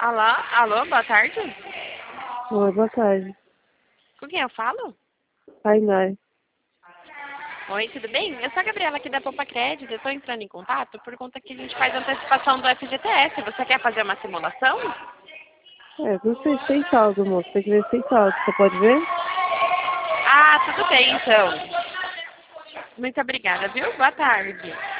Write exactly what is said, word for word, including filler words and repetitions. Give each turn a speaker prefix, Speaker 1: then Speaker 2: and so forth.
Speaker 1: Alô? Alô, boa tarde.
Speaker 2: Oi, boa tarde.
Speaker 1: Com quem eu falo?
Speaker 2: Ainai.
Speaker 1: Oi, tudo bem? Eu sou a Gabriela aqui da Poupa Crédito. Eu estou entrando em contato por conta que a gente faz antecipação do F G T S. Você quer fazer uma simulação?
Speaker 2: É, não sei se tem saldo, moço. Tem que ver se tem saldo. Você pode ver?
Speaker 1: Ah, tudo bem, então. Muito obrigada, viu? Boa tarde.